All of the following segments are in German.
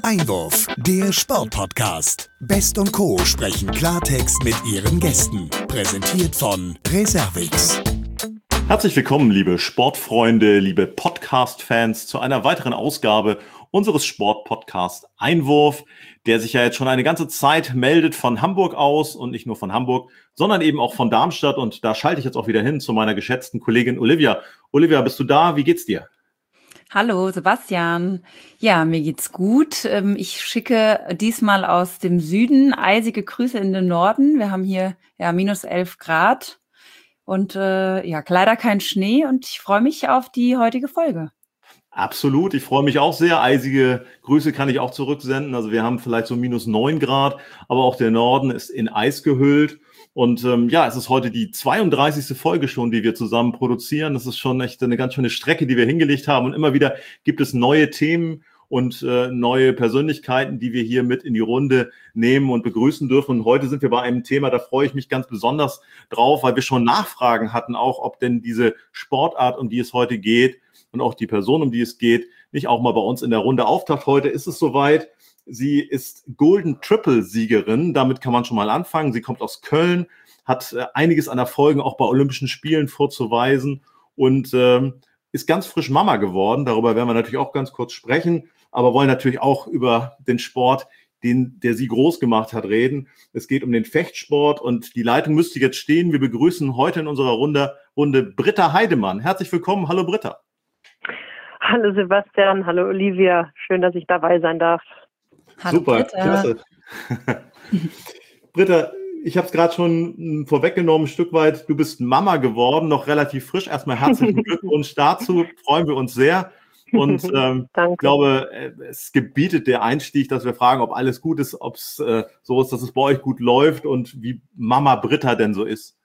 Einwurf, der Sportpodcast. Best und Co. sprechen Klartext mit ihren Gästen. Präsentiert von Reservix. Herzlich willkommen, liebe Sportfreunde, liebe Podcast-Fans, zu einer weiteren Ausgabe unseres Sportpodcasts Einwurf, der sich ja jetzt schon eine ganze Zeit meldet von Hamburg aus und nicht nur von Hamburg, sondern eben auch von Darmstadt. Und da schalte ich jetzt auch wieder hin zu meiner geschätzten Kollegin Olivia. Olivia, bist du da? Wie geht's dir? Hallo Sebastian. Ja, mir geht's gut. Ich schicke diesmal aus dem Süden eisige Grüße in den Norden. Wir haben hier ja minus 11 Grad und leider kein Schnee und ich freue mich auf die heutige Folge. Absolut, ich freue mich auch sehr. Eisige Grüße kann ich auch zurücksenden. Also wir haben vielleicht so minus 9 Grad, aber auch der Norden ist in Eis gehüllt. Und es ist heute die 32. Folge schon, die wir zusammen produzieren. Das ist schon echt eine ganz schöne Strecke, die wir hingelegt haben. Und immer wieder gibt es neue Themen und neue Persönlichkeiten, die wir hier mit in die Runde nehmen und begrüßen dürfen. Und heute sind wir bei einem Thema, da freue ich mich ganz besonders drauf, weil wir schon Nachfragen hatten, auch ob denn diese Sportart, um die es heute geht und auch die Person, um die es geht, nicht auch mal bei uns in der Runde auftaucht. Heute ist es soweit. Sie ist Golden Triple Siegerin, damit kann man schon mal anfangen. Sie kommt aus Köln, hat einiges an Erfolgen auch bei Olympischen Spielen vorzuweisen und ist ganz frisch Mama geworden. Darüber werden wir natürlich auch ganz kurz sprechen, aber wollen natürlich auch über den Sport, der sie groß gemacht hat, reden. Es geht um den Fechtsport und die Leitung müsste jetzt stehen. Wir begrüßen heute in unserer Runde Britta Heidemann. Herzlich willkommen. Hallo Britta. Hallo Sebastian, hallo Olivia. Schön, dass ich dabei sein darf. Hallo, super, Britta. Klasse. Britta, ich habe es gerade schon vorweggenommen, ein Stück weit. Du bist Mama geworden, noch relativ frisch. Erstmal herzlichen Glückwunsch dazu, freuen wir uns sehr. Und ich glaube, es gebietet der Einstieg, dass wir fragen, ob alles gut ist, ob es so ist, dass es bei euch gut läuft und wie Mama Britta denn so ist.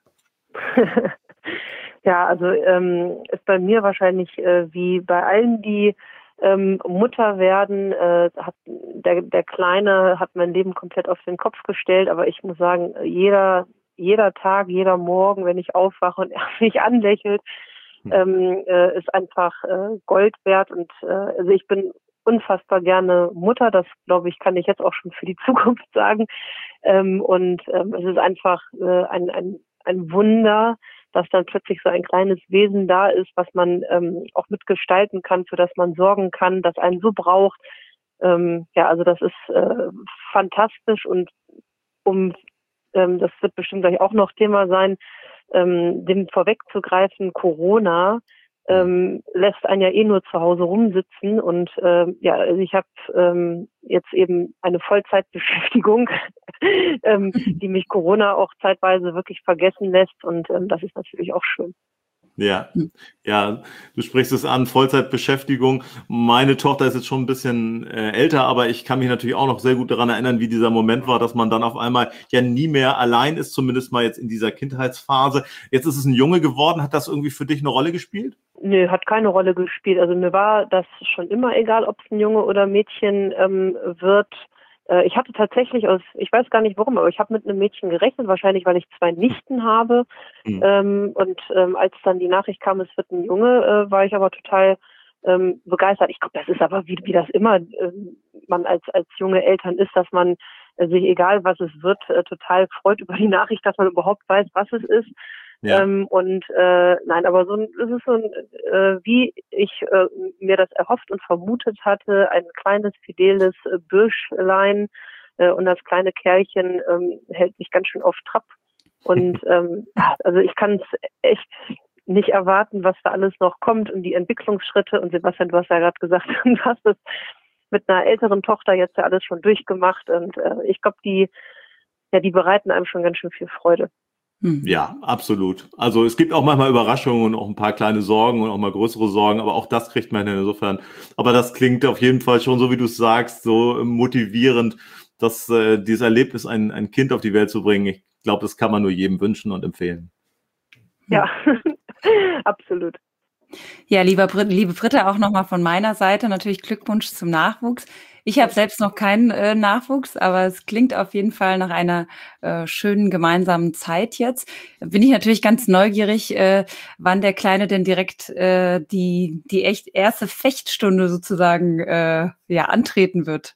Ja, also ist bei mir wahrscheinlich wie bei allen, die Mutter werden, der Kleine hat mein Leben komplett auf den Kopf gestellt, aber ich muss sagen, jeder Tag, jeder Morgen, wenn ich aufwache und er mich anlächelt, ist einfach Gold wert und also ich bin unfassbar gerne Mutter, das glaube ich, kann ich jetzt auch schon für die Zukunft sagen es ist einfach ein Wunder, dass dann plötzlich so ein kleines Wesen da ist, was man auch mitgestalten kann, für das man sorgen kann, das einen so braucht. Also das ist fantastisch und das wird bestimmt gleich auch noch Thema sein, dem vorwegzugreifen, Corona lässt einen ja eh nur zu Hause rumsitzen und also ich habe jetzt eben eine Vollzeitbeschäftigung, die mich Corona auch zeitweise wirklich vergessen lässt und das ist natürlich auch schön. Ja, du sprichst es an, Vollzeitbeschäftigung. Meine Tochter ist jetzt schon ein bisschen älter, aber ich kann mich natürlich auch noch sehr gut daran erinnern, wie dieser Moment war, dass man dann auf einmal ja nie mehr allein ist, zumindest mal jetzt in dieser Kindheitsphase. Jetzt ist es ein Junge geworden. Hat das irgendwie für dich eine Rolle gespielt? Nö, hat keine Rolle gespielt. Also mir war das schon immer egal, ob es ein Junge oder Mädchen wird. Ich hatte tatsächlich ich weiß gar nicht warum, aber ich habe mit einem Mädchen gerechnet, wahrscheinlich weil ich 2 Nichten habe. Als dann die Nachricht kam, es wird ein Junge, war ich aber total begeistert. Ich glaube, das ist aber wie das immer man als junge Eltern ist, dass man sich, egal was es wird, total freut über die Nachricht, dass man überhaupt weiß, was es ist. Ja. Nein, aber es ist so wie ich mir das erhofft und vermutet hatte, ein kleines, fideles Bürschlein und das kleine Kerlchen hält mich ganz schön auf Trab. Und also ich kann es echt nicht erwarten, was da alles noch kommt und die Entwicklungsschritte. Und Sebastian, du hast ja gerade gesagt, du hast es mit einer älteren Tochter jetzt ja alles schon durchgemacht. Und ich glaube, die bereiten einem schon ganz schön viel Freude. Ja, absolut. Also es gibt auch manchmal Überraschungen und auch ein paar kleine Sorgen und auch mal größere Sorgen, aber auch das kriegt man insofern. Aber das klingt auf jeden Fall schon, so wie du es sagst, so motivierend, dass dieses Erlebnis, ein Kind auf die Welt zu bringen, ich glaube, das kann man nur jedem wünschen und empfehlen. Ja, absolut. Ja, liebe Britta, auch nochmal von meiner Seite natürlich Glückwunsch zum Nachwuchs. Ich habe selbst noch keinen Nachwuchs, aber es klingt auf jeden Fall nach einer schönen gemeinsamen Zeit jetzt. Bin ich natürlich ganz neugierig, wann der Kleine denn direkt die echt erste Fechtstunde sozusagen antreten wird.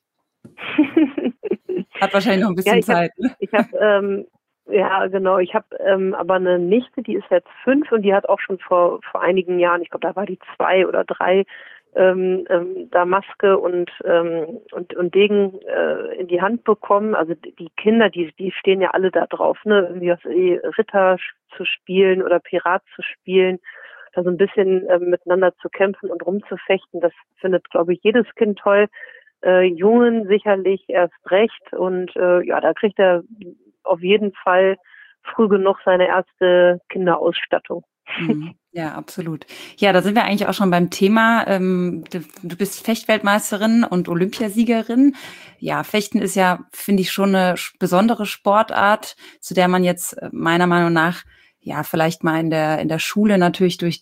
Hat wahrscheinlich noch ein bisschen Zeit. Ja, genau. Ich habe aber eine Nichte, die ist jetzt 5 und die hat auch schon vor einigen Jahren, ich glaube, da war die 2 oder 3, da Maske und Degen in die Hand bekommen. Also die Kinder, die stehen ja alle da drauf, ne, irgendwie Ritter zu spielen oder Pirat zu spielen, da so ein bisschen miteinander zu kämpfen und rumzufechten. Das findet, glaube ich, jedes Kind toll. Jungen sicherlich erst recht. Und da kriegt er auf jeden Fall früh genug seine erste Kinderausstattung. Ja, absolut. Ja, da sind wir eigentlich auch schon beim Thema. Du bist Fechtweltmeisterin und Olympiasiegerin. Ja, Fechten ist ja, finde ich, schon eine besondere Sportart, zu der man jetzt meiner Meinung nach ja vielleicht mal in der Schule natürlich durch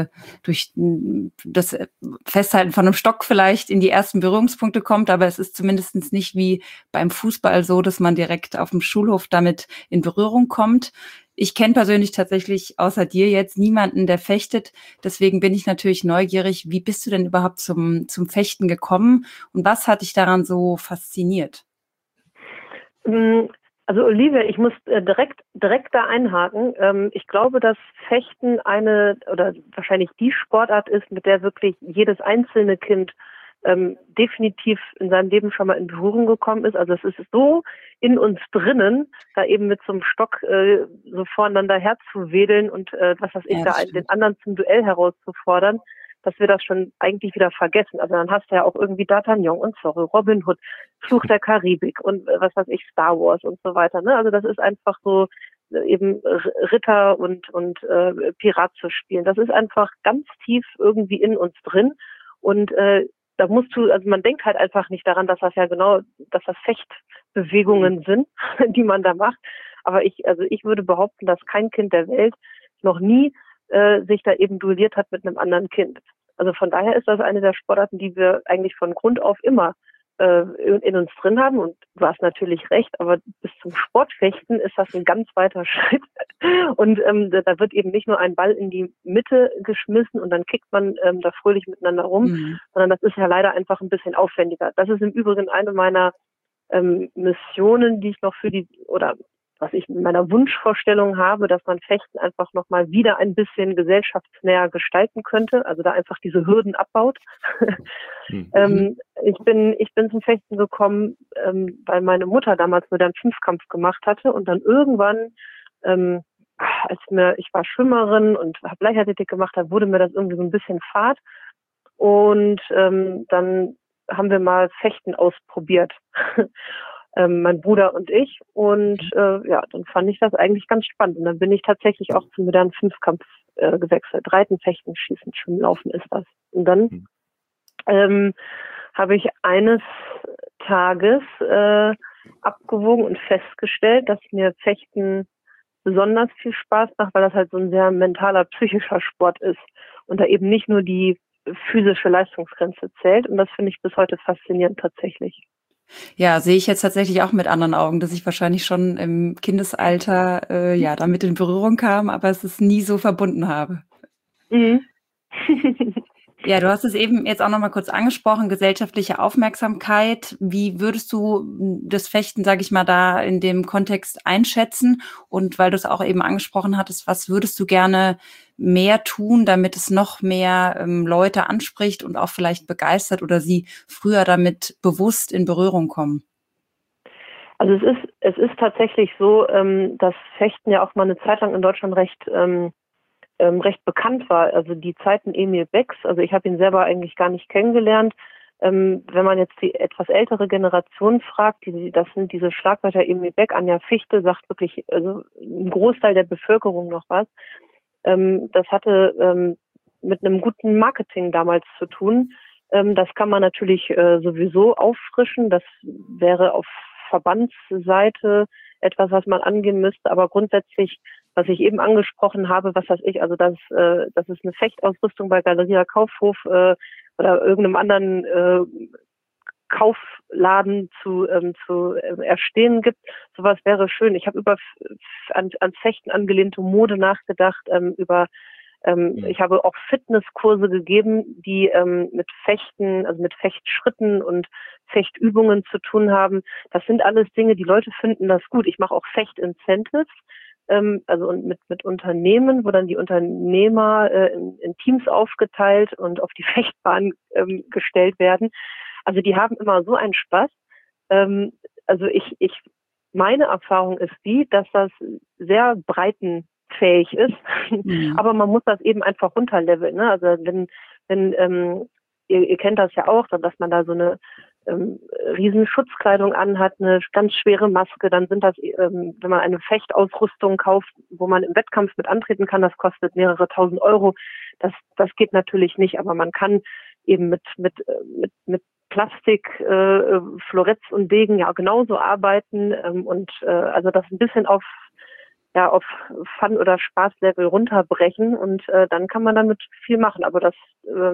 das Festhalten von einem Stock vielleicht in die ersten Berührungspunkte kommt, aber es ist zumindest nicht wie beim Fußball so, dass man direkt auf dem Schulhof damit in Berührung kommt. Ich kenne persönlich tatsächlich außer dir jetzt niemanden, der fechtet. Deswegen bin ich natürlich neugierig. Wie bist du denn überhaupt zum Fechten gekommen? Und was hat dich daran so fasziniert? Also Olivia, ich muss direkt da einhaken. Ich glaube, dass Fechten eine oder wahrscheinlich die Sportart ist, mit der wirklich jedes einzelne Kind definitiv in seinem Leben schon mal in Berührung gekommen ist. Also es ist so in uns drinnen, da eben mit so einem Stock so voreinander herzuwedeln und den anderen zum Duell herauszufordern, dass wir das schon eigentlich wieder vergessen. Also dann hast du ja auch irgendwie D'Artagnan und Zorro, Robin Hood, Fluch der Karibik und Star Wars und so weiter. Ne? Also das ist einfach so eben Ritter und Pirat zu spielen. Das ist einfach ganz tief irgendwie in uns drin und da man denkt halt einfach nicht daran, dass das Fechtbewegungen sind, die man da macht. Aber ich würde behaupten, dass kein Kind der Welt noch nie sich da eben duelliert hat mit einem anderen Kind. Also von daher ist das eine der Sportarten, die wir eigentlich von Grund auf immer in uns drin haben. Und du hast natürlich recht, aber bis zum Sportfechten ist das ein ganz weiter Schritt. Und da wird eben nicht nur ein Ball in die Mitte geschmissen und dann kickt man da fröhlich miteinander rum, sondern das ist ja leider einfach ein bisschen aufwendiger. Das ist im Übrigen eine meiner Missionen, die ich noch was ich in meiner Wunschvorstellung habe, dass man Fechten einfach nochmal wieder ein bisschen gesellschaftsnäher gestalten könnte, also da einfach diese Hürden abbaut. Ich bin zum Fechten gekommen, weil meine Mutter damals nur den Fünfkampf gemacht hatte und dann irgendwann, ich war Schwimmerin und habe Leichtathletik gemacht, da wurde mir das irgendwie so ein bisschen fad und dann haben wir mal Fechten ausprobiert. Mein Bruder und ich. Und dann fand ich das eigentlich ganz spannend. Und dann bin ich tatsächlich auch zum modernen Fünfkampf gewechselt. Reiten, Fechten, Schießen, Schwimmen, Laufen ist das. Und dann habe ich eines Tages abgewogen und festgestellt, dass mir Fechten besonders viel Spaß macht, weil das halt so ein sehr mentaler, psychischer Sport ist. Und da eben nicht nur die physische Leistungsgrenze zählt. Und das finde ich bis heute faszinierend tatsächlich. Ja, sehe ich jetzt tatsächlich auch mit anderen Augen, dass ich wahrscheinlich schon im Kindesalter damit in Berührung kam, aber es nie so verbunden habe. Ja, du hast es eben jetzt auch noch mal kurz angesprochen, gesellschaftliche Aufmerksamkeit. Wie würdest du das Fechten, sage ich mal, da in dem Kontext einschätzen? Und weil du es auch eben angesprochen hattest, was würdest du gerne mehr tun, damit es noch mehr Leute anspricht und auch vielleicht begeistert oder sie früher damit bewusst in Berührung kommen? Also es ist tatsächlich so, dass Fechten ja auch mal eine Zeit lang in Deutschland recht bekannt war. Also die Zeiten Emil Becks, also ich habe ihn selber eigentlich gar nicht kennengelernt. Wenn man jetzt die etwas ältere Generation fragt, das sind diese Schlagwörter Emil Beck, Anja Fichte, sagt wirklich also ein Großteil der Bevölkerung noch was. Das hatte mit einem guten Marketing damals zu tun. Das kann man natürlich sowieso auffrischen. Das wäre auf Verbandsseite etwas, was man angehen müsste. Aber grundsätzlich, was ich eben angesprochen habe, dass es eine Fechtausrüstung bei Galeria Kaufhof oder irgendeinem anderen Kaufladen zu erstehen gibt. Sowas wäre schön. Ich habe über an Fechten angelehnte Mode nachgedacht, über Ich habe auch Fitnesskurse gegeben, die mit Fechten, also mit Fechtschritten und Fechtübungen zu tun haben. Das sind alles Dinge, die Leute finden das gut. Ich mache auch Fecht-Incentives, also und mit Unternehmen, wo dann die Unternehmer in Teams aufgeteilt und auf die Fechtbahn gestellt werden. Also die haben immer so einen Spaß. Also meine Erfahrung ist die, dass das sehr breitenfähig ist, aber man muss das eben einfach runterleveln. Ne? Also wenn ihr kennt das ja auch, dass man da so eine riesen Schutzkleidung anhat, eine ganz schwere Maske, dann sind das, wenn man eine Fechtausrüstung kauft, wo man im Wettkampf mit antreten kann, das kostet mehrere tausend Euro. Das geht natürlich nicht, aber man kann eben mit Plastik, Floretz und Degen ja genauso arbeiten also das ein bisschen auf Fun- oder Spaßlevel runterbrechen und dann kann man damit viel machen. Aber das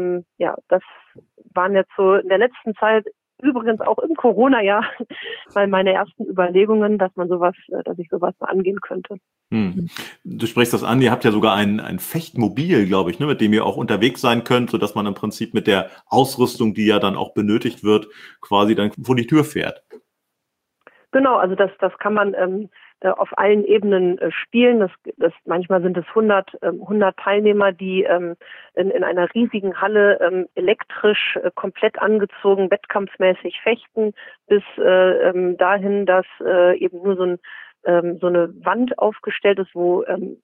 waren jetzt so in der letzten Zeit, übrigens auch im Corona-Jahr, mal meine ersten Überlegungen, dass ich sowas mal angehen könnte. Du sprichst das an, ihr habt ja sogar ein Fechtmobil, glaube ich, ne, mit dem ihr auch unterwegs sein könnt, sodass man im Prinzip mit der Ausrüstung, die ja dann auch benötigt wird, quasi dann vor die Tür fährt. Genau, also das kann man auf allen Ebenen spielen. Manchmal sind es 100 Teilnehmer, die in einer riesigen Halle elektrisch komplett angezogen, wettkampfmäßig fechten, bis dahin, dass eben nur so eine Wand aufgestellt ist, wo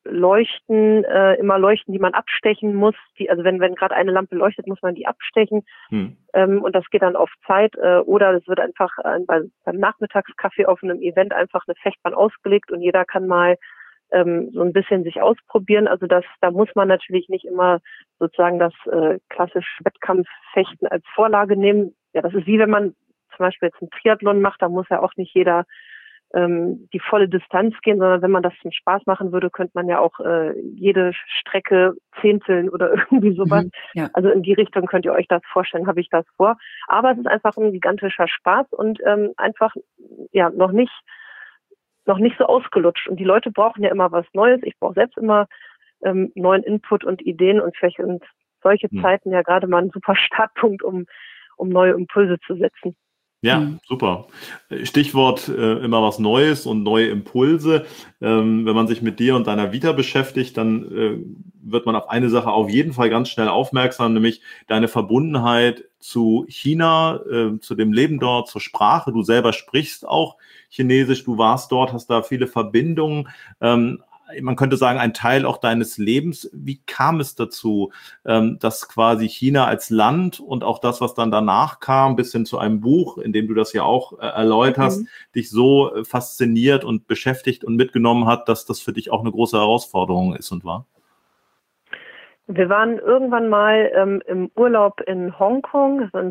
immer Leuchten, die man abstechen muss. Also wenn gerade eine Lampe leuchtet, muss man die abstechen. Und das geht dann auf Zeit. Oder es wird einfach beim Nachmittagskaffee auf einem Event einfach eine Fechtbahn ausgelegt und jeder kann mal so ein bisschen sich ausprobieren. Also da muss man natürlich nicht immer sozusagen das klassische Wettkampffechten als Vorlage nehmen. Ja, das ist wie wenn man zum Beispiel jetzt einen Triathlon macht, da muss ja auch nicht jeder die volle Distanz gehen, sondern wenn man das zum Spaß machen würde, könnte man ja auch jede Strecke zehnteln oder irgendwie sowas. Ja. Also in die Richtung könnt ihr euch das vorstellen, habe ich das vor. Aber es ist einfach ein gigantischer Spaß und einfach noch nicht so ausgelutscht. Und die Leute brauchen ja immer was Neues. Ich brauche selbst immer neuen Input und Ideen und vielleicht sind solche Zeiten ja gerade mal ein super Startpunkt, um neue Impulse zu setzen. Ja, super. Stichwort immer was Neues und neue Impulse. Wenn man sich mit dir und deiner Vita beschäftigt, dann wird man auf eine Sache auf jeden Fall ganz schnell aufmerksam, nämlich deine Verbundenheit zu China, zu dem Leben dort, zur Sprache. Du selber sprichst auch Chinesisch, du warst dort, hast da viele Verbindungen. Man könnte sagen, ein Teil auch deines Lebens. Wie kam es dazu, dass quasi China als Land und auch das, was dann danach kam, bis hin zu einem Buch, in dem du das ja auch erläuterst, dich so fasziniert und beschäftigt und mitgenommen hat, dass das für dich auch eine große Herausforderung ist und war? Wir waren irgendwann mal im Urlaub in Hongkong. Ein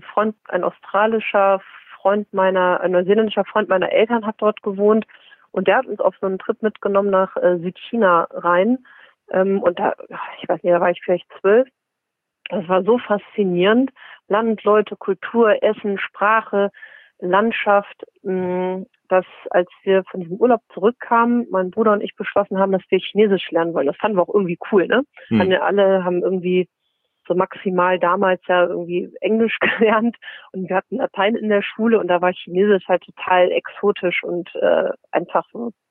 neuseeländischer Freund meiner Eltern hat dort gewohnt. Und der hat uns auf so einen Trip mitgenommen nach Südchina rein. Und da, ich weiß nicht, da war ich vielleicht 12. Das war so faszinierend. Land, Leute, Kultur, Essen, Sprache, Landschaft, dass als wir von diesem Urlaub zurückkamen, mein Bruder und ich beschlossen haben, dass wir Chinesisch lernen wollen. Das fanden wir auch irgendwie cool, ne? Alle haben irgendwie so maximal damals ja irgendwie Englisch gelernt und wir hatten Latein in der Schule und da war Chinesisch halt total exotisch und einfach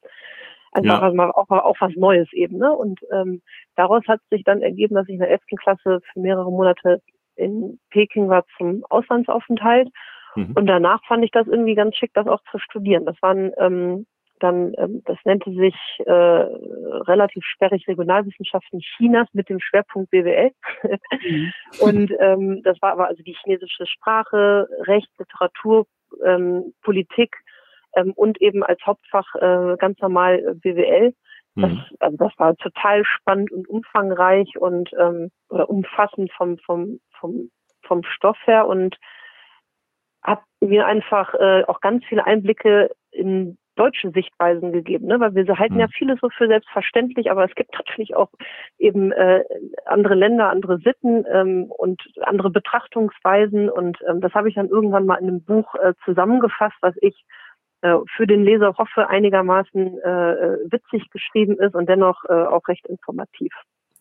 auch was Neues eben, ne? Und daraus hat sich dann ergeben, dass ich in der 11. Klasse für mehrere Monate in Peking war zum Auslandsaufenthalt und danach fand ich das irgendwie ganz schick, das auch zu studieren. Das waren das nannte sich relativ sperrig Regionalwissenschaften Chinas mit dem Schwerpunkt BWL. Und das war aber also die chinesische Sprache, Recht, Literatur, Politik und eben als Hauptfach ganz normal BWL. Das war total spannend und umfangreich und oder umfassend vom Stoff her und hat mir einfach auch ganz viele Einblicke in deutsche Sichtweisen gegeben, ne? Weil wir halten ja vieles so für selbstverständlich, aber es gibt natürlich auch eben andere Länder, andere Sitten und andere Betrachtungsweisen und das habe ich dann irgendwann mal in einem Buch zusammengefasst, was ich für den Leser hoffe einigermaßen witzig geschrieben ist und dennoch auch recht informativ.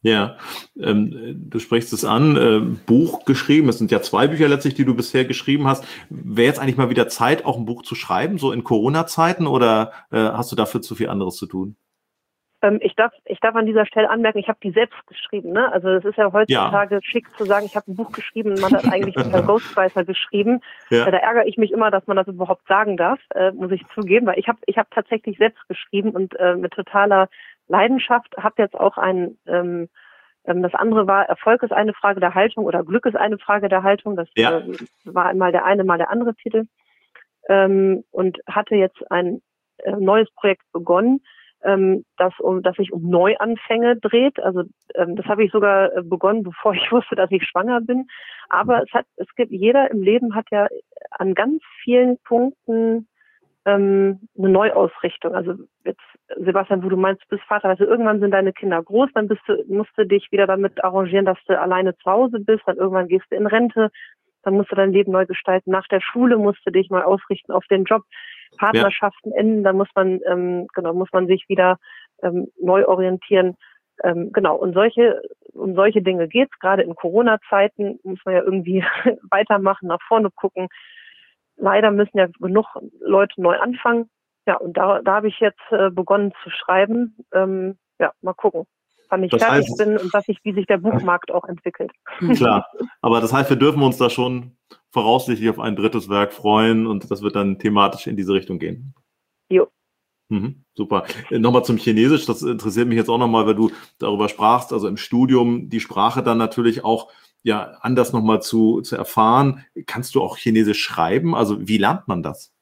Ja, du sprichst es an, Buch geschrieben. Es sind ja 2 Bücher letztlich, die du bisher geschrieben hast. Wäre jetzt eigentlich mal wieder Zeit, auch ein Buch zu schreiben, so in Corona-Zeiten, oder hast du dafür zu viel anderes zu tun? Ich darf an dieser Stelle anmerken, ich habe die selbst geschrieben. Ne? Also es ist ja heutzutage schick zu sagen, ich habe ein Buch geschrieben, man hat eigentlich Ghostwriter geschrieben. Ja. Da ärgere ich mich immer, dass man das überhaupt sagen darf, muss ich zugeben, weil ich hab tatsächlich selbst geschrieben und mit totaler Leidenschaft. Habe jetzt auch das andere war, Erfolg ist eine Frage der Haltung oder Glück ist eine Frage der Haltung. Das war einmal der eine, mal der andere Titel. Und hatte jetzt ein neues Projekt begonnen, das sich um Neuanfänge dreht. Also das habe ich sogar begonnen, bevor ich wusste, dass ich schwanger bin. Aber jeder im Leben hat ja an ganz vielen Punkten eine Neuausrichtung. Also jetzt, Sebastian, wo du meinst, du bist Vater, also irgendwann sind deine Kinder groß, dann musst du dich wieder damit arrangieren, dass du alleine zu Hause bist, dann irgendwann gehst du in Rente, dann musst du dein Leben neu gestalten. Nach der Schule musst du dich neu ausrichten auf den Job. Partnerschaften enden, dann muss man sich wieder neu orientieren. Genau, und um solche Dinge geht's. Gerade in Corona-Zeiten muss man ja irgendwie weitermachen, nach vorne gucken. Leider müssen ja genug Leute neu anfangen. Ja, und da habe ich jetzt begonnen zu schreiben. Mal gucken, wann ich fertig bin und wie sich der Buchmarkt auch entwickelt. Klar, aber das heißt, wir dürfen uns da schon voraussichtlich auf ein 3. Werk freuen und das wird dann thematisch in diese Richtung gehen. Jo. Super. Nochmal zum Chinesisch, das interessiert mich jetzt auch nochmal, weil du darüber sprachst, also im Studium die Sprache dann natürlich auch anders nochmal zu erfahren. Kannst du auch Chinesisch schreiben? Also wie lernt man das?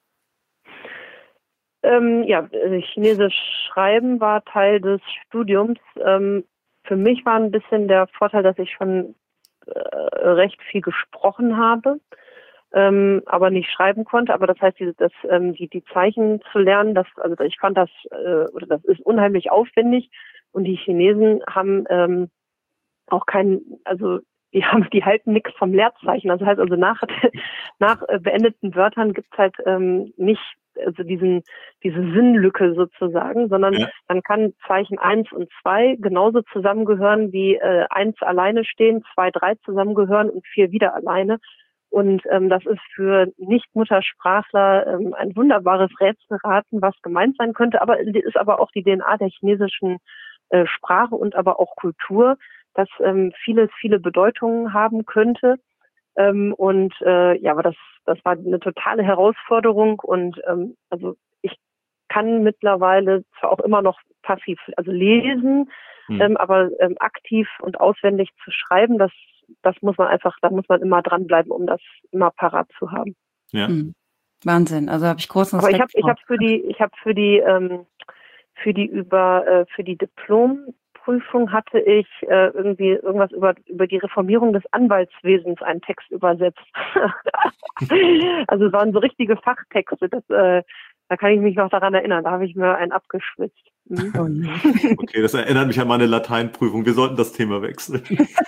Chinesisch schreiben war Teil des Studiums. Für mich war ein bisschen der Vorteil, dass ich schon recht viel gesprochen habe, aber nicht schreiben konnte. Aber das heißt, die Zeichen zu lernen, ich fand das ist unheimlich aufwendig. Und die Chinesen haben auch die halten nichts vom Leerzeichen. Das heißt also nach beendeten Wörtern gibt's halt nicht diese Sinnlücke sozusagen, sondern dann kann Zeichen 1 und 2 genauso zusammengehören wie 1 alleine stehen, 2, 3 zusammengehören und 4 wieder alleine. Und das ist für Nicht-Muttersprachler ein wunderbares Rätselraten, was gemeint sein könnte, aber es ist aber auch die DNA der chinesischen Sprache und aber auch Kultur, dass viele Bedeutungen haben könnte. Aber das war eine totale Herausforderung und ich kann mittlerweile zwar auch immer noch passiv, also lesen, aber aktiv und auswendig zu schreiben, da muss man immer dranbleiben, um das immer parat zu haben. Ja. Wahnsinn, also habe ich großen Respekt. Aber ich habe für die Diplomprüfung hatte ich irgendwie irgendwas über die Reformierung des Anwaltswesens einen Text übersetzt. Also es waren so richtige Fachtexte. Da kann ich mich noch daran erinnern. Da habe ich mir einen abgeschwitzt. Okay, das erinnert mich an meine Lateinprüfung. Wir sollten das Thema wechseln.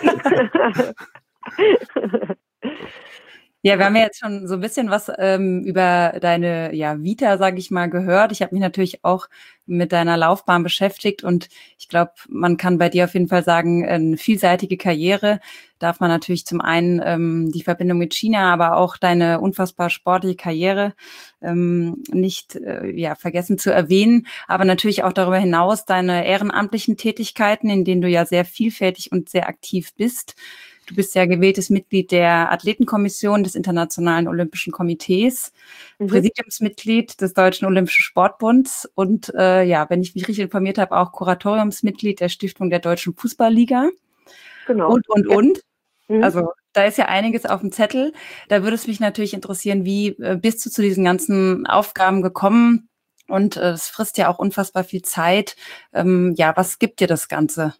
Ja, wir haben ja jetzt schon so ein bisschen was über deine Vita, sage ich mal, gehört. Ich habe mich natürlich auch mit deiner Laufbahn beschäftigt und ich glaube, man kann bei dir auf jeden Fall sagen, eine vielseitige Karriere. Darf man natürlich zum einen die Verbindung mit China, aber auch deine unfassbar sportliche Karriere nicht vergessen zu erwähnen. Aber natürlich auch darüber hinaus deine ehrenamtlichen Tätigkeiten, in denen du ja sehr vielfältig und sehr aktiv bist. Du bist ja gewähltes Mitglied der Athletenkommission des Internationalen Olympischen Komitees, Präsidiumsmitglied des Deutschen Olympischen Sportbunds und wenn ich mich richtig informiert habe, auch Kuratoriumsmitglied der Stiftung der Deutschen Fußballliga. Genau. Und. Also da ist ja einiges auf dem Zettel. Da würde es mich natürlich interessieren, wie bist du zu diesen ganzen Aufgaben gekommen? Und es frisst ja auch unfassbar viel Zeit. Was gibt dir das Ganze?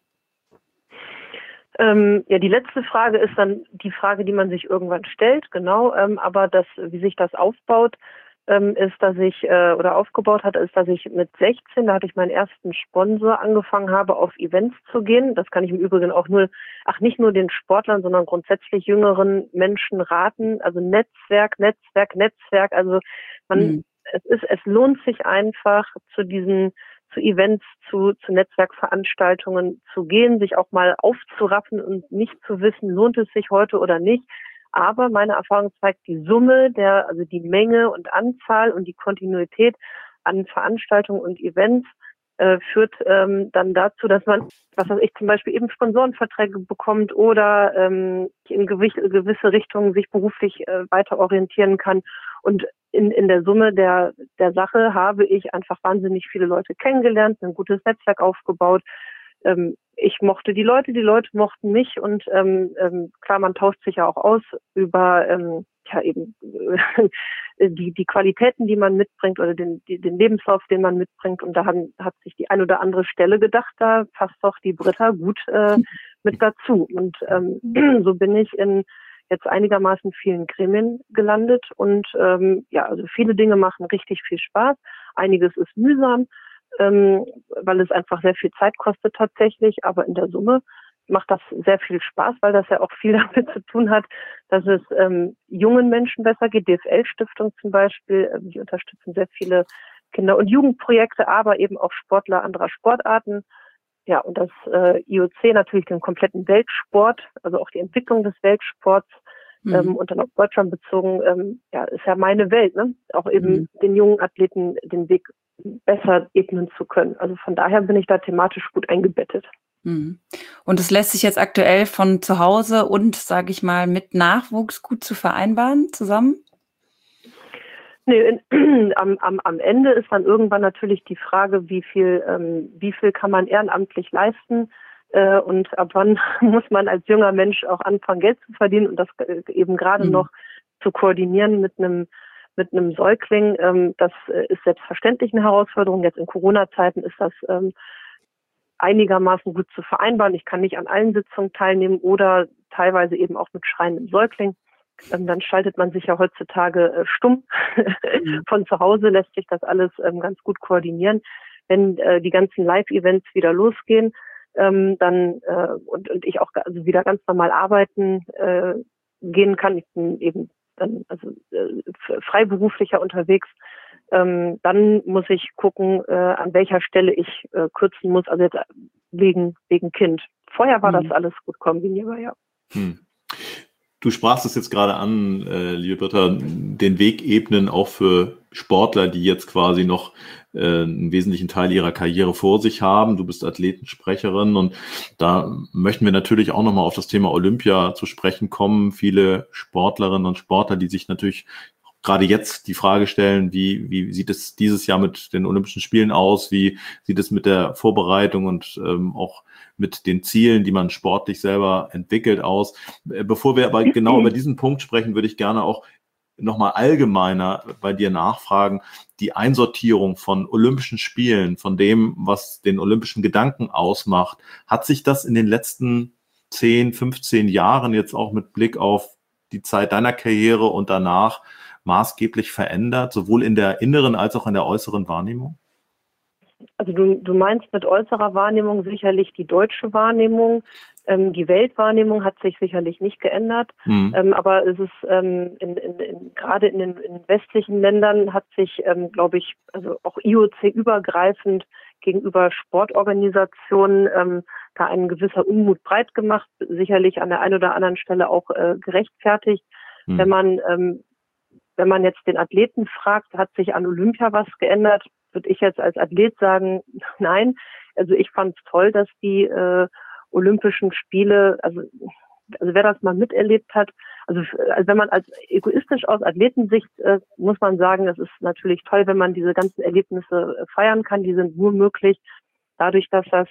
Die letzte Frage ist dann die Frage, die man sich irgendwann stellt, genau. Aber wie sich das aufbaut, aufgebaut hat, ist, dass ich mit 16, da hatte ich meinen ersten Sponsor, angefangen habe, auf Events zu gehen. Das kann ich im Übrigen auch nicht nur den Sportlern, sondern grundsätzlich jüngeren Menschen raten. Also Netzwerk. Also es lohnt sich einfach, zu diesen zu Events, zu Netzwerkveranstaltungen zu gehen, sich auch mal aufzuraffen und nicht zu wissen, lohnt es sich heute oder nicht. Aber meine Erfahrung zeigt, die Summe also die Menge und Anzahl und die Kontinuität an Veranstaltungen und Events führt dann dazu, dass man, was weiß ich, zum Beispiel eben Sponsorenverträge bekommt oder in gewisse Richtungen sich beruflich weiter orientieren kann. Und in der Summe der Sache habe ich einfach wahnsinnig viele Leute kennengelernt, ein gutes Netzwerk aufgebaut. Ich mochte die Leute mochten mich und klar, man tauscht sich ja auch aus über die Qualitäten, die man mitbringt oder den Lebenslauf, den man mitbringt. Und da hat sich die ein oder andere Stelle gedacht, da passt doch die Britta gut mit dazu. Und so bin ich in jetzt einigermaßen vielen Gremien gelandet. Und also viele Dinge machen richtig viel Spaß. Einiges ist mühsam, weil es einfach sehr viel Zeit kostet tatsächlich. Aber in der Summe macht das sehr viel Spaß, weil das ja auch viel damit zu tun hat, dass es jungen Menschen besser geht. DFL-Stiftung zum Beispiel, die unterstützen sehr viele Kinder- und Jugendprojekte, aber eben auch Sportler anderer Sportarten. Ja, und das IOC natürlich den kompletten Weltsport, also auch die Entwicklung des Weltsports und dann auf Deutschland bezogen, ist ja meine Welt, ne? Auch eben den jungen Athleten den Weg besser ebnen zu können. Also von daher bin ich da thematisch gut eingebettet. Und es lässt sich jetzt aktuell von zu Hause und, sage ich mal, mit Nachwuchs gut zu vereinbaren zusammen? Nee, am Ende ist dann irgendwann natürlich die Frage, wie viel kann man ehrenamtlich leisten und ab wann muss man als junger Mensch auch anfangen, Geld zu verdienen und das eben gerade noch zu koordinieren mit einem Säugling. Das ist selbstverständlich eine Herausforderung. Jetzt in Corona-Zeiten ist das einigermaßen gut zu vereinbaren. Ich kann nicht an allen Sitzungen teilnehmen oder teilweise eben auch mit schreiendem Säugling. Dann schaltet man sich ja heutzutage stumm. Von zu Hause lässt sich das alles ganz gut koordinieren. Wenn die ganzen Live-Events wieder losgehen, dann und ich auch also wieder ganz normal arbeiten gehen kann, ich bin eben dann freiberuflicher unterwegs, dann muss ich gucken, an welcher Stelle ich kürzen muss, also jetzt wegen Kind. Vorher war das alles gut kombinierbar, ja. Du sprachst es jetzt gerade an, liebe Britta, den Weg ebnen auch für Sportler, die jetzt quasi noch einen wesentlichen Teil ihrer Karriere vor sich haben. Du bist Athletensprecherin und da möchten wir natürlich auch nochmal auf das Thema Olympia zu sprechen kommen. Viele Sportlerinnen und Sportler, die sich natürlich gerade jetzt die Frage stellen, wie sieht es dieses Jahr mit den Olympischen Spielen aus? Wie sieht es mit der Vorbereitung und auch mit den Zielen, die man sportlich selber entwickelt, aus? Bevor wir aber genau über diesen Punkt sprechen, würde ich gerne auch nochmal allgemeiner bei dir nachfragen, die Einsortierung von Olympischen Spielen, von dem, was den olympischen Gedanken ausmacht. Hat sich das in den letzten 10, 15 Jahren jetzt auch mit Blick auf die Zeit deiner Karriere und danach maßgeblich verändert, sowohl in der inneren als auch in der äußeren Wahrnehmung? Also du meinst mit äußerer Wahrnehmung sicherlich die deutsche Wahrnehmung. Die Weltwahrnehmung hat sich sicherlich nicht geändert. Aber es ist gerade in den westlichen Ländern hat sich, glaube ich, also auch IOC-übergreifend gegenüber Sportorganisationen da ein gewisser Unmut breit gemacht, sicherlich an der einen oder anderen Stelle auch gerechtfertigt. Wenn man jetzt den Athleten fragt, hat sich an Olympia was geändert, würde ich jetzt als Athlet sagen, nein. Also ich fand es toll, dass die Olympischen Spiele, also wer das mal miterlebt hat, also wenn man als egoistisch aus Athletensicht muss man sagen, es ist natürlich toll, wenn man diese ganzen Erlebnisse feiern kann. Die sind nur möglich dadurch, dass das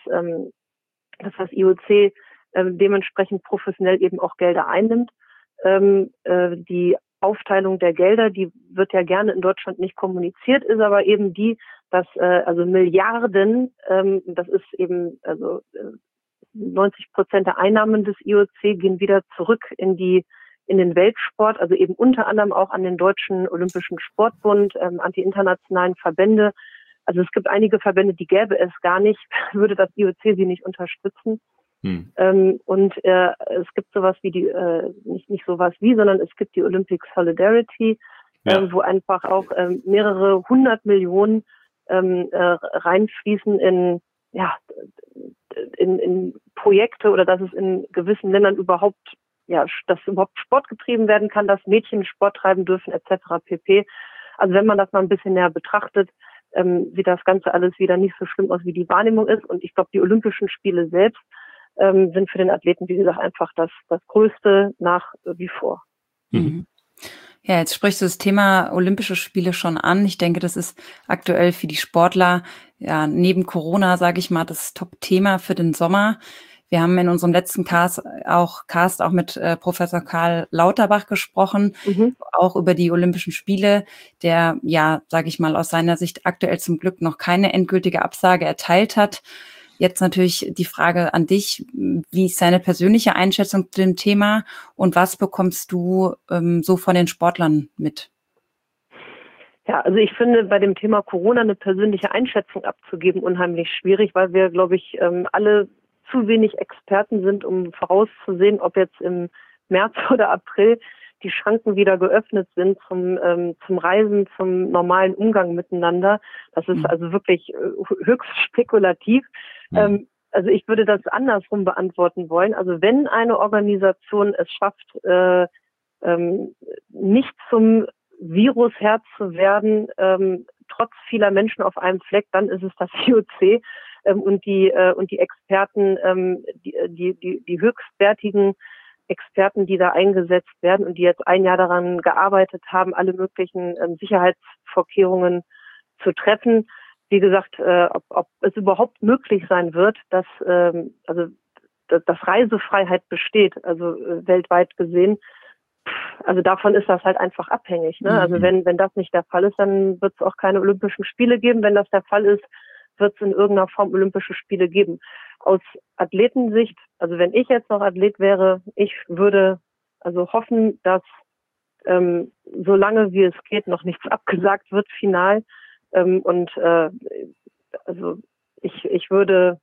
IOC dementsprechend professionell eben auch Gelder einnimmt. Die Aufteilung der Gelder, die wird ja gerne in Deutschland nicht kommuniziert, ist aber eben die, dass also Milliarden, das ist eben also 90% der Einnahmen des IOC gehen wieder zurück in den Weltsport, also eben unter anderem auch an den Deutschen Olympischen Sportbund, an die internationalen Verbände. Also es gibt einige Verbände, die gäbe es gar nicht, würde das IOC sie nicht unterstützen. Und es gibt sowas wie nicht sowas wie, sondern es gibt die Olympic Solidarity, wo einfach auch mehrere 100 Millionen reinfließen in Projekte oder dass es in gewissen Ländern dass überhaupt Sport getrieben werden kann, dass Mädchen Sport treiben dürfen etc. pp. Also wenn man das mal ein bisschen näher betrachtet, sieht das Ganze alles wieder nicht so schlimm aus, wie die Wahrnehmung ist. Und ich glaube, die Olympischen Spiele selbst sind für den Athleten, wie gesagt, einfach das Größte nach wie vor. Mhm. Ja, jetzt sprichst du das Thema Olympische Spiele schon an. Ich denke, das ist aktuell für die Sportler, ja, neben Corona, sage ich mal, das Top-Thema für den Sommer. Wir haben in unserem letzten Cast auch mit Professor Karl Lauterbach gesprochen, auch über die Olympischen Spiele, der, ja, sage ich mal, aus seiner Sicht aktuell zum Glück noch keine endgültige Absage erteilt hat. Jetzt natürlich die Frage an dich, wie ist deine persönliche Einschätzung zu dem Thema und was bekommst du so von den Sportlern mit? Ja, also ich finde bei dem Thema Corona eine persönliche Einschätzung abzugeben unheimlich schwierig, weil wir, glaube ich, alle zu wenig Experten sind, um vorauszusehen, ob jetzt im März oder April die Schranken wieder geöffnet sind zum Reisen, zum normalen Umgang miteinander. Das ist also wirklich höchst spekulativ. Also ich würde das andersrum beantworten wollen. Also wenn eine Organisation es schafft, nicht zum Virusherd zu werden, trotz vieler Menschen auf einem Fleck, dann ist es das IOC. Und die Experten, die höchstwertigen Experten, die da eingesetzt werden und die jetzt ein Jahr daran gearbeitet haben, alle möglichen Sicherheitsvorkehrungen zu treffen. Wie gesagt, ob es überhaupt möglich sein wird, dass Reisefreiheit besteht, also weltweit gesehen. Also davon ist das halt einfach abhängig. Ne? Also wenn das nicht der Fall ist, dann wird es auch keine Olympischen Spiele geben. Wenn das der Fall ist, wird es in irgendeiner Form Olympische Spiele geben. Aus Athletensicht, also wenn ich jetzt noch Athlet wäre, ich würde also hoffen, dass solange wie es geht noch nichts abgesagt wird final. Also ich würde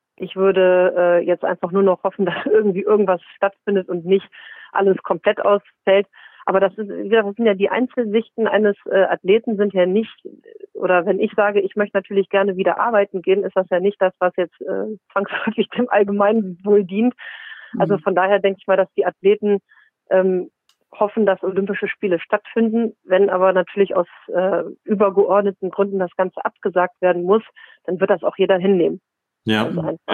jetzt einfach nur noch hoffen, dass irgendwie irgendwas stattfindet und nicht alles komplett ausfällt. Aber das sind ja die Einzelsichten eines Athleten sind ja nicht, oder wenn ich sage, ich möchte natürlich gerne wieder arbeiten gehen, ist das ja nicht das, was jetzt zwangsläufig dem Allgemeinwohl dient. Also von daher denke ich mal, dass die Athleten hoffen, dass Olympische Spiele stattfinden. Wenn aber natürlich aus übergeordneten Gründen das Ganze abgesagt werden muss, dann wird das auch jeder hinnehmen. Ja,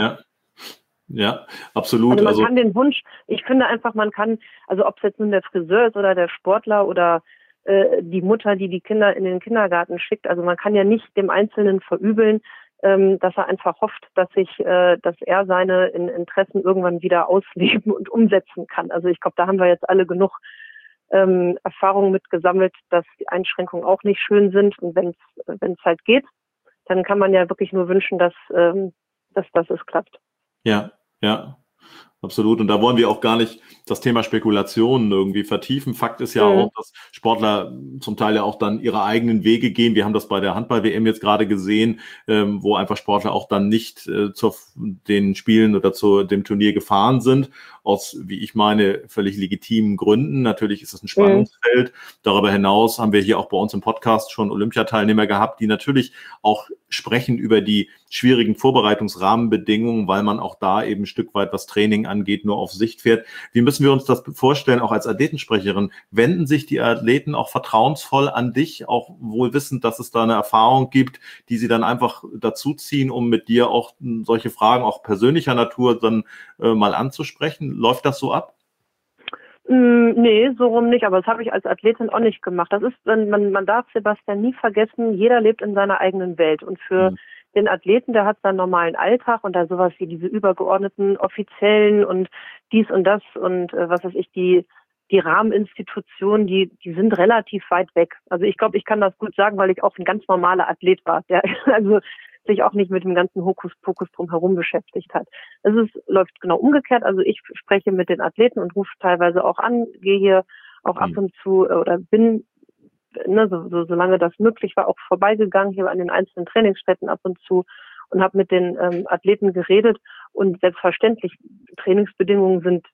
ja, absolut. Also man kann den Wunsch, ich finde einfach, man kann, also ob es jetzt nun der Friseur ist oder der Sportler oder die Mutter, die Kinder in den Kindergarten schickt, also man kann ja nicht dem Einzelnen verübeln, dass er einfach hofft, dass er seine Interessen irgendwann wieder ausleben und umsetzen kann. Also ich glaube, da haben wir jetzt alle genug Erfahrungen mit gesammelt, dass die Einschränkungen auch nicht schön sind. Und wenn es halt geht, dann kann man ja wirklich nur wünschen, dass es klappt. Ja, absolut. Und da wollen wir auch gar nicht das Thema Spekulationen irgendwie vertiefen. Fakt ist ja auch, dass Sportler zum Teil ja auch dann ihre eigenen Wege gehen. Wir haben das bei der Handball-WM jetzt gerade gesehen, wo einfach Sportler auch dann nicht zu den Spielen oder zu dem Turnier gefahren sind, aus, wie ich meine, völlig legitimen Gründen. Natürlich ist es ein Spannungsfeld. Darüber hinaus haben wir hier auch bei uns im Podcast schon Olympiateilnehmer gehabt, die natürlich auch sprechen über die schwierigen Vorbereitungsrahmenbedingungen, weil man auch da eben ein Stück weit, was Training angeht, nur auf Sicht fährt. Wie müssen wir uns das vorstellen, auch als Athletensprecherin? Wenden sich die Athleten auch vertrauensvoll an dich, auch wohl wissend, dass es da eine Erfahrung gibt, die sie dann einfach dazuziehen, um mit dir auch solche Fragen auch persönlicher Natur dann mal anzusprechen? Läuft das so ab? Nee, so rum nicht, aber das habe ich als Athletin auch nicht gemacht. Das ist, man darf, Sebastian, nie vergessen, jeder lebt in seiner eigenen Welt und für den Athleten, der hat seinen normalen Alltag und da sowas wie diese übergeordneten Offiziellen und dies und das und was weiß ich, die Rahmeninstitutionen, die sind relativ weit weg. Also ich glaube, ich kann das gut sagen, weil ich auch ein ganz normaler Athlet war, der also sich auch nicht mit dem ganzen Hokuspokus drumherum beschäftigt hat. Läuft genau umgekehrt. Also ich spreche mit den Athleten und rufe teilweise auch an, gehe hier auch ab und zu oder bin, solange das möglich war, auch vorbeigegangen hier an den einzelnen Trainingsstätten ab und zu und habe mit den Athleten geredet. Und selbstverständlich, Trainingsbedingungen sind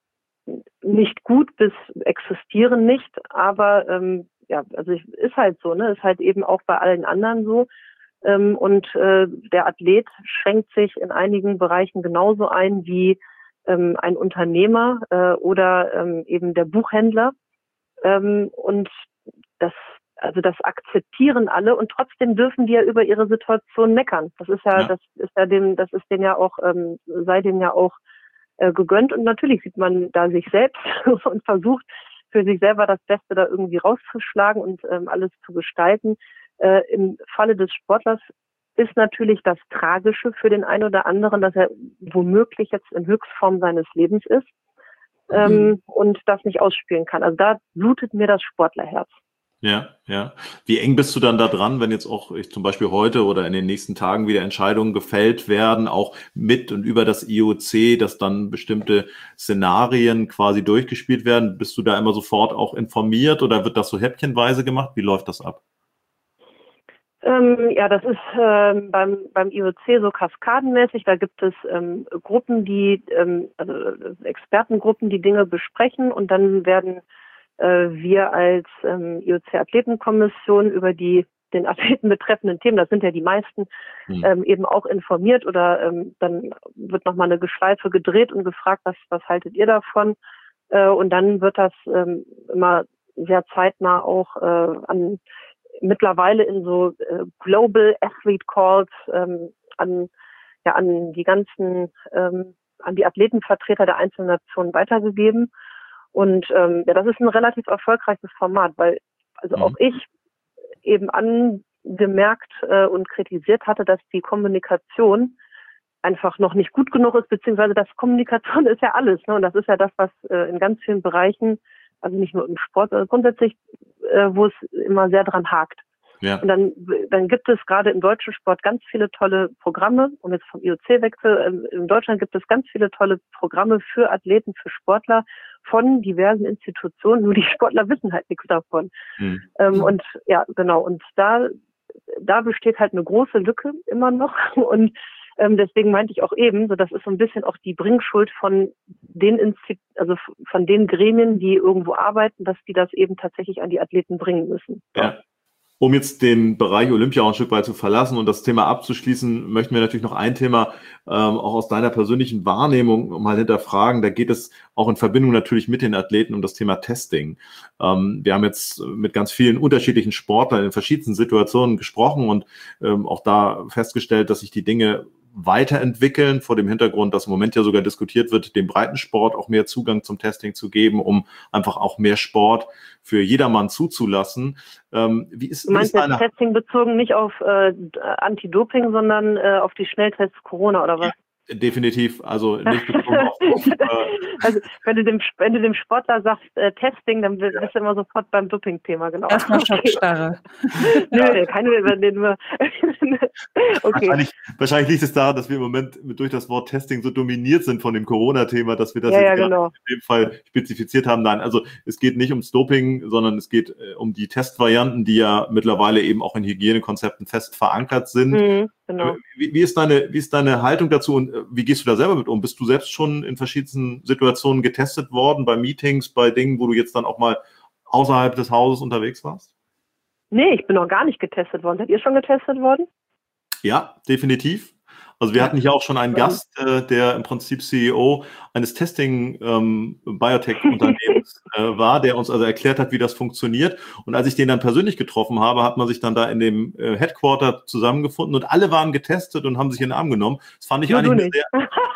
nicht gut bis existieren nicht, aber also ist halt so, ne? Ist halt eben auch bei allen anderen so. Der Athlet schränkt sich in einigen Bereichen genauso ein wie ein Unternehmer oder eben der Buchhändler. Und das akzeptieren alle und trotzdem dürfen die ja über ihre Situation meckern. Das ist denen ja auch, sei denen ja auch gegönnt. Und natürlich sieht man da sich selbst und versucht für sich selber das Beste da irgendwie rauszuschlagen und alles zu gestalten. Im Falle des Sportlers ist natürlich das Tragische für den einen oder anderen, dass er womöglich jetzt in Höchstform seines Lebens ist und das nicht ausspielen kann. Also da blutet mir das Sportlerherz. Ja, ja. Wie eng bist du dann da dran, wenn jetzt auch zum Beispiel heute oder in den nächsten Tagen wieder Entscheidungen gefällt werden, auch mit und über das IOC, dass dann bestimmte Szenarien quasi durchgespielt werden? Bist du da immer sofort auch informiert oder wird das so häppchenweise gemacht? Wie läuft das ab? Das ist beim IOC so kaskadenmäßig. Da gibt es Gruppen, also Expertengruppen, die Dinge besprechen und dann werden wir als IOC-Athletenkommission über den Athleten betreffenden Themen, das sind ja die meisten, eben auch informiert oder dann wird nochmal eine Schleife gedreht und gefragt, was haltet ihr davon? Und dann wird das immer sehr zeitnah auch mittlerweile in so Global Athlete Calls an die ganzen, an die Athletenvertreter der einzelnen Nationen weitergegeben. Und das ist ein relativ erfolgreiches Format, weil auch ich eben angemerkt und kritisiert hatte, dass die Kommunikation einfach noch nicht gut genug ist, beziehungsweise das Kommunikation ist ja alles, ne? Und das ist ja das, was in ganz vielen Bereichen, also nicht nur im Sport, sondern grundsätzlich, wo es immer sehr dran hakt. Ja. Und dann gibt es gerade im deutschen Sport ganz viele tolle Programme, und jetzt vom IOC-Wechsel, in Deutschland gibt es ganz viele tolle Programme für Athleten, für Sportler von diversen Institutionen, nur die Sportler wissen halt nichts davon. Und ja, genau, und da besteht halt eine große Lücke immer noch und deswegen meinte ich auch eben, so das ist so ein bisschen auch die Bringschuld von den von den Gremien, die irgendwo arbeiten, dass die das eben tatsächlich an die Athleten bringen müssen. Ja. Um jetzt den Bereich Olympia auch ein Stück weit zu verlassen und das Thema abzuschließen, möchten wir natürlich noch ein Thema auch aus deiner persönlichen Wahrnehmung mal hinterfragen. Da geht es auch in Verbindung natürlich mit den Athleten um das Thema Testing. Wir haben jetzt mit ganz vielen unterschiedlichen Sportlern in verschiedensten Situationen gesprochen und auch da festgestellt, dass sich die Dinge weiterentwickeln, vor dem Hintergrund, dass im Moment ja sogar diskutiert wird, dem Breitensport auch mehr Zugang zum Testing zu geben, um einfach auch mehr Sport für jedermann zuzulassen. Wie ist, du meinst jetzt Testing bezogen nicht auf Anti-Doping, sondern auf die Schnelltests Corona oder was? Definitiv, also nicht bezogen auf also wenn du dem Sportler sagst Testing, dann bist du immer sofort beim Doping-Thema, genau. Erstmal Schockstarre. Nö, keine nur. Okay. Wahrscheinlich liegt es daran, dass wir im Moment durch das Wort Testing so dominiert sind von dem Corona-Thema, dass wir das in dem Fall spezifiziert haben. Nein, also es geht nicht ums Doping, sondern es geht um die Testvarianten, die ja mittlerweile eben auch in Hygienekonzepten fest verankert sind. Genau. Wie ist deine Haltung dazu und wie gehst du da selber mit um? Bist du selbst schon in verschiedenen Situationen getestet worden, bei Meetings, bei Dingen, wo du jetzt dann auch mal außerhalb des Hauses unterwegs warst? Nee, ich bin noch gar nicht getestet worden. Seid ihr schon getestet worden? Ja, definitiv. Also wir hatten hier auch schon einen Gast, der im Prinzip CEO eines Testing-Biotech-Unternehmens war, der uns also erklärt hat, wie das funktioniert. Und als ich den dann persönlich getroffen habe, hat man sich dann da in dem Headquarter zusammengefunden und alle waren getestet und haben sich in den Arm genommen. Das fand ich eigentlich sehr...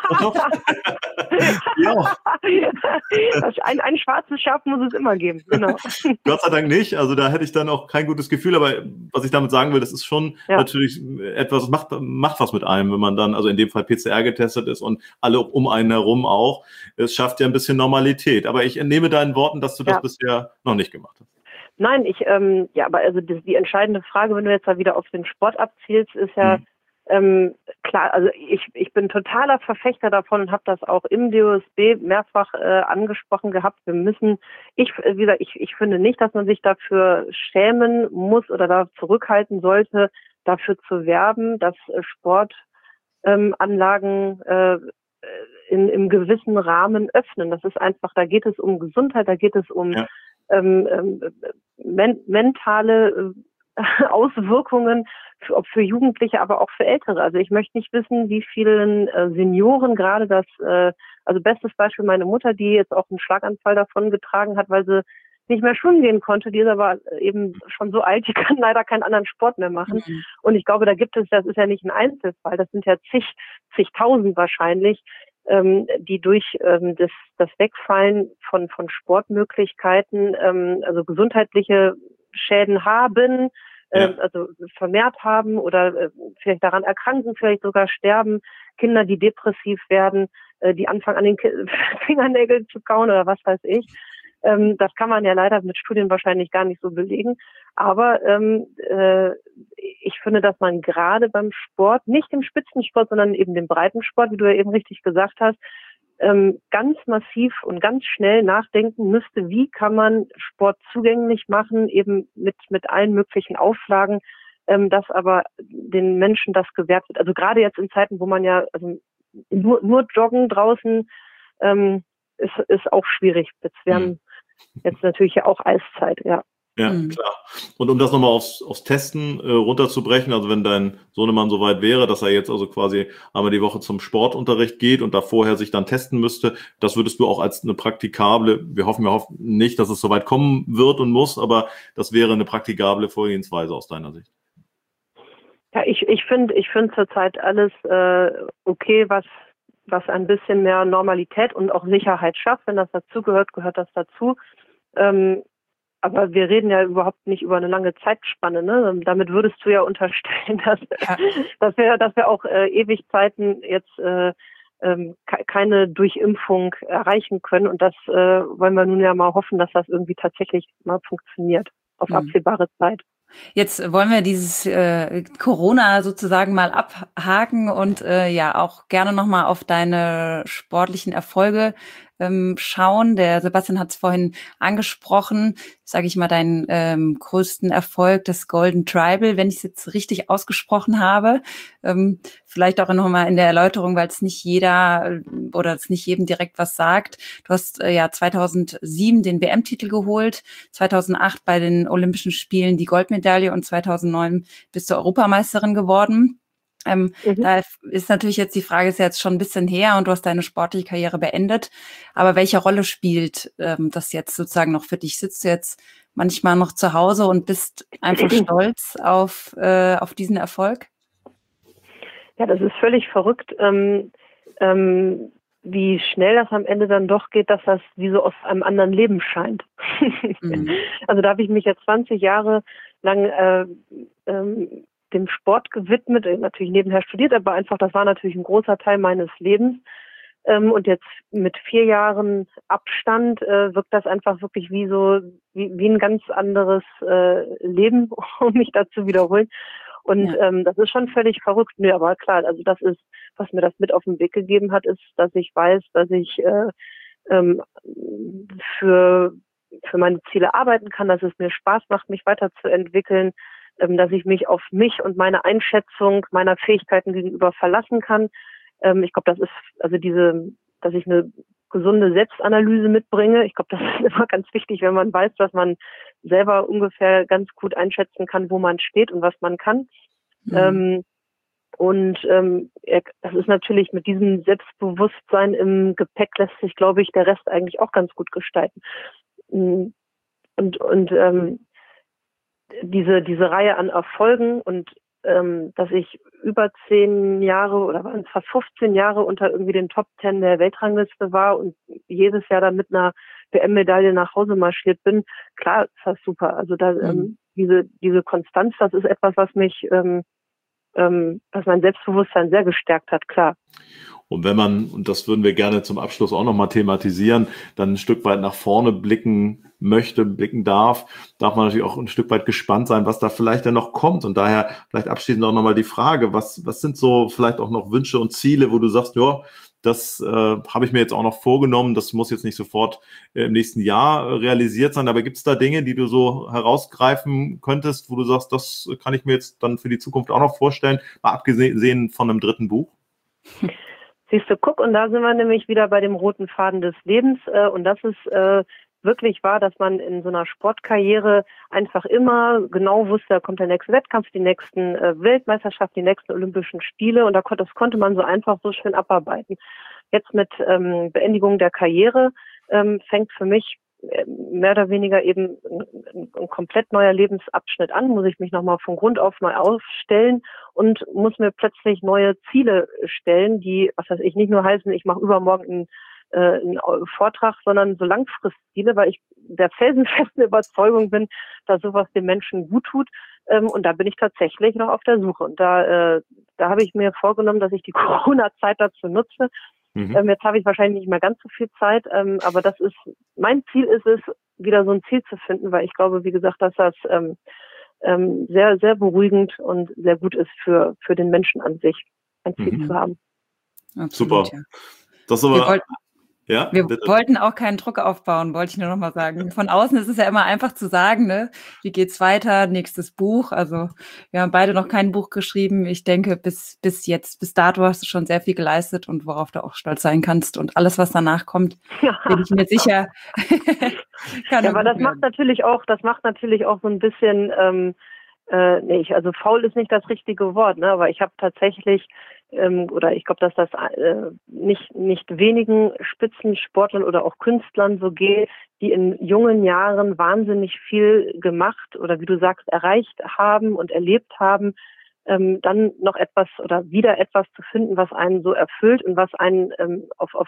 Ja. Ein schwarzes Schaf muss es immer geben, genau. Gott sei Dank nicht, also da hätte ich dann auch kein gutes Gefühl, aber was ich damit sagen will, das ist schon natürlich etwas, das macht was mit einem, wenn man dann, also in dem Fall PCR getestet ist und alle um einen herum auch. Es schafft ja ein bisschen Normalität, aber ich entnehme deinen Worten, dass du das bisher noch nicht gemacht hast. Nein, aber also die entscheidende Frage, wenn du jetzt mal wieder auf den Sport abzielst, ist ja, klar, also ich bin totaler Verfechter davon und habe das auch im DOSB mehrfach angesprochen gehabt. Ich finde nicht, dass man sich dafür schämen muss oder da zurückhalten sollte, dafür zu werben, dass Sportanlagen im gewissen Rahmen öffnen. Das ist einfach, da geht es um Gesundheit, da geht es um mentale Auswirkungen, ob für Jugendliche, aber auch für Ältere. Also ich möchte nicht wissen, wie vielen Senioren gerade also bestes Beispiel meine Mutter, die jetzt auch einen Schlaganfall davon getragen hat, weil sie nicht mehr schwimmen gehen konnte. Die ist aber eben schon so alt, die kann leider keinen anderen Sport mehr machen. Mhm. Und ich glaube, das ist ja nicht ein Einzelfall, das sind ja zigtausend wahrscheinlich, die durch das Wegfallen von Sportmöglichkeiten, also gesundheitliche Schäden haben, also vermehrt haben oder vielleicht daran erkranken, vielleicht sogar sterben, Kinder, die depressiv werden, die anfangen an den Fingernägeln zu kauen oder was weiß ich. Das kann man ja leider mit Studien wahrscheinlich gar nicht so belegen. Aber ich finde, dass man gerade beim Sport, nicht im Spitzensport, sondern eben dem Breitensport, wie du ja eben richtig gesagt hast, ganz massiv und ganz schnell nachdenken müsste, wie kann man Sport zugänglich machen, eben mit allen möglichen Auflagen, dass aber den Menschen das gewährt wird. Also gerade jetzt in Zeiten, wo man ja nur joggen draußen ist auch schwierig. Wir haben jetzt natürlich ja auch Eiszeit, ja. Ja, klar. Und um das nochmal aufs Testen runterzubrechen, also wenn dein Sohnemann so weit wäre, dass er jetzt also quasi einmal die Woche zum Sportunterricht geht und da vorher sich dann testen müsste, das würdest du auch als eine praktikable, wir hoffen nicht, dass es so weit kommen wird und muss, aber das wäre eine praktikable Vorgehensweise aus deiner Sicht. Ja, ich finde zurzeit alles okay, was ein bisschen mehr Normalität und auch Sicherheit schafft. Wenn das dazugehört, gehört das dazu. Aber wir reden ja überhaupt nicht über eine lange Zeitspanne, ne? Damit würdest du ja unterstellen, dass wir auch ewig Zeiten jetzt keine Durchimpfung erreichen können. Und das wollen wir nun ja mal hoffen, dass das irgendwie tatsächlich mal funktioniert auf absehbare Zeit. Jetzt wollen wir dieses Corona sozusagen mal abhaken und ja auch gerne nochmal auf deine sportlichen Erfolge schauen. Der Sebastian hat es vorhin angesprochen, sage ich mal, deinen größten Erfolg, das Golden Tribal, wenn ich es jetzt richtig ausgesprochen habe. Vielleicht auch nochmal in der Erläuterung, weil es nicht jeder oder es nicht jedem direkt was sagt. Du hast ja 2007 den WM-Titel geholt, 2008 bei den Olympischen Spielen die Goldmedaille und 2009 bist du Europameisterin geworden. Da ist natürlich jetzt die Frage, ist ja jetzt schon ein bisschen her und du hast deine sportliche Karriere beendet. Aber welche Rolle spielt das jetzt sozusagen noch für dich? Sitzt du jetzt manchmal noch zu Hause und bist einfach stolz auf diesen Erfolg? Ja, das ist völlig verrückt, wie schnell das am Ende dann doch geht, dass das wie so aus einem anderen Leben scheint. Also da habe ich mich jetzt 20 Jahre lang dem Sport gewidmet, natürlich nebenher studiert, aber einfach, das war natürlich ein großer Teil meines Lebens. Und jetzt mit 4 Jahren Abstand wirkt das einfach wirklich wie ein ganz anderes Leben, um mich da zu wiederholen. Und das ist schon völlig verrückt. Nö, aber klar, also das ist, was mir das mit auf den Weg gegeben hat, ist, dass ich weiß, dass ich für meine Ziele arbeiten kann, dass es mir Spaß macht, mich weiterzuentwickeln, dass ich mich auf mich und meine Einschätzung meiner Fähigkeiten gegenüber verlassen kann. Ich glaube, das ist also dass ich eine gesunde Selbstanalyse mitbringe. Ich glaube, das ist immer ganz wichtig, wenn man weiß, dass man selber ungefähr ganz gut einschätzen kann, wo man steht und was man kann. Das ist natürlich mit diesem Selbstbewusstsein im Gepäck lässt sich, glaube ich, der Rest eigentlich auch ganz gut gestalten. Diese Reihe an Erfolgen und dass ich über 10 Jahre oder waren es fast 15 Jahre unter irgendwie den Top 10 der Weltrangliste war und jedes Jahr dann mit einer WM-Medaille nach Hause marschiert bin, klar, ist das super. Also diese Konstanz, das ist etwas, was mich, was mein Selbstbewusstsein sehr gestärkt hat, klar. Und wenn man, und das würden wir gerne zum Abschluss auch nochmal thematisieren, dann ein Stück weit nach vorne blicken darf man natürlich auch ein Stück weit gespannt sein, was da vielleicht dann noch kommt. Und daher vielleicht abschließend auch nochmal die Frage, was sind so vielleicht auch noch Wünsche und Ziele, wo du sagst, ja, das habe ich mir jetzt auch noch vorgenommen, das muss jetzt nicht sofort im nächsten Jahr realisiert sein, aber gibt es da Dinge, die du so herausgreifen könntest, wo du sagst, das kann ich mir jetzt dann für die Zukunft auch noch vorstellen, mal abgesehen von einem 3. Buch? Siehst du, guck, und da sind wir nämlich wieder bei dem roten Faden des Lebens und das ist wirklich war, dass man in so einer Sportkarriere einfach immer genau wusste, da kommt der nächste Wettkampf, die nächsten Weltmeisterschaften, die nächsten Olympischen Spiele und das konnte man so einfach so schön abarbeiten. Jetzt mit Beendigung der Karriere fängt für mich mehr oder weniger eben ein komplett neuer Lebensabschnitt an, muss ich mich nochmal von Grund auf neu aufstellen und muss mir plötzlich neue Ziele stellen, die, was weiß ich, nicht nur heißen, ich mache übermorgen einen Vortrag, sondern so Langfristziele, weil ich der felsenfesten Überzeugung bin, dass sowas den Menschen gut tut. Und da bin ich tatsächlich noch auf der Suche. Und da habe ich mir vorgenommen, dass ich die Corona-Zeit dazu nutze. Jetzt habe ich wahrscheinlich nicht mehr ganz so viel Zeit, aber mein Ziel ist es, wieder so ein Ziel zu finden, weil ich glaube, wie gesagt, dass das sehr, sehr beruhigend und sehr gut ist für den Menschen an sich, ein Ziel zu haben. Absolut, super. Ja. Das aber, wir wollten auch keinen Druck aufbauen, wollte ich nur noch mal sagen. Von außen ist es ja immer einfach zu sagen, ne? Wie geht's weiter? Nächstes Buch. Also wir haben beide noch kein Buch geschrieben. Ich denke, bis dato hast du schon sehr viel geleistet und worauf du auch stolz sein kannst. Und alles, was danach kommt, bin ich mir sicher. Aber das macht natürlich auch so ein bisschen, also faul ist nicht das richtige Wort, ne? Aber ich habe tatsächlich oder ich glaube, dass das nicht wenigen Spitzensportlern oder auch Künstlern so geht, die in jungen Jahren wahnsinnig viel gemacht oder wie du sagst, erreicht haben und erlebt haben, dann noch etwas oder wieder etwas zu finden, was einen so erfüllt und was einen auf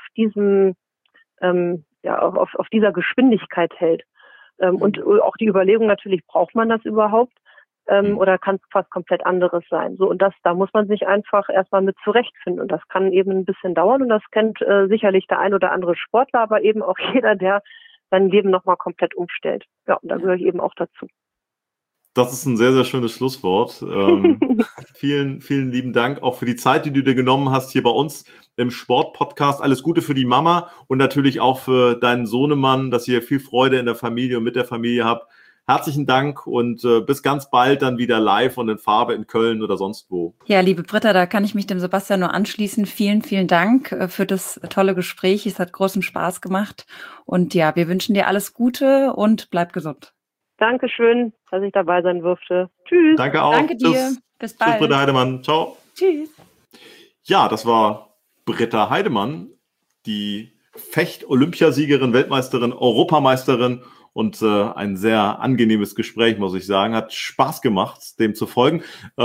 dieser Geschwindigkeit hält. Und auch die Überlegung natürlich, braucht man das überhaupt? Oder kann es was komplett anderes sein? So, und da muss man sich einfach erstmal mit zurechtfinden. Und das kann eben ein bisschen dauern. Und das kennt sicherlich der ein oder andere Sportler, aber eben auch jeder, der sein Leben nochmal komplett umstellt. Ja, und da gehöre ich eben auch dazu. Das ist ein sehr, sehr schönes Schlusswort. Vielen, vielen lieben Dank auch für die Zeit, die du dir genommen hast hier bei uns im Sport-Podcast. Alles Gute für die Mama und natürlich auch für deinen Sohnemann, dass ihr viel Freude in der Familie und mit der Familie habt. Herzlichen Dank und bis ganz bald dann wieder live und in Farbe in Köln oder sonst wo. Ja, liebe Britta, da kann ich mich dem Sebastian nur anschließen. Vielen, vielen Dank für das tolle Gespräch. Es hat großen Spaß gemacht. Und ja, wir wünschen dir alles Gute und bleib gesund. Dankeschön, dass ich dabei sein durfte. Tschüss. Danke auch. Danke dir. Bis bald. Tschüss, Britta Heidemann. Ciao. Tschüss. Ja, das war Britta Heidemann, die Fecht-Olympiasiegerin, Weltmeisterin, Europameisterin. Und ein sehr angenehmes Gespräch, muss ich sagen. Hat Spaß gemacht, dem zu folgen.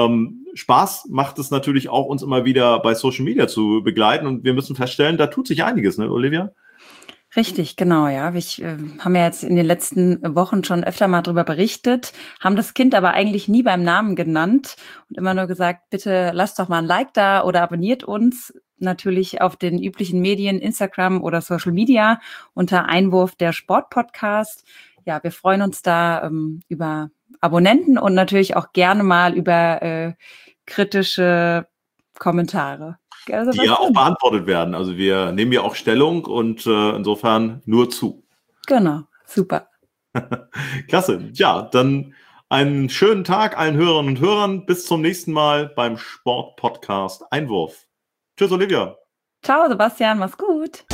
Spaß macht es natürlich auch, uns immer wieder bei Social Media zu begleiten. Und wir müssen feststellen, da tut sich einiges, ne, Olivia? Richtig, genau, ja. Wir haben ja jetzt in den letzten Wochen schon öfter mal darüber berichtet, haben das Kind aber eigentlich nie beim Namen genannt und immer nur gesagt, bitte lasst doch mal ein Like da oder abonniert uns. Natürlich auf den üblichen Medien, Instagram oder Social Media unter Einwurf der Sportpodcast. Ja, wir freuen uns da über Abonnenten und natürlich auch gerne mal über kritische Kommentare. Also, die ja auch beantwortet werden. Also wir nehmen ja auch Stellung und insofern nur zu. Genau, super. Klasse. Ja, dann einen schönen Tag allen Hörerinnen und Hörern. Bis zum nächsten Mal beim Sportpodcast Einwurf. Tschüss, Olivia. Ciao, Sebastian. Mach's gut.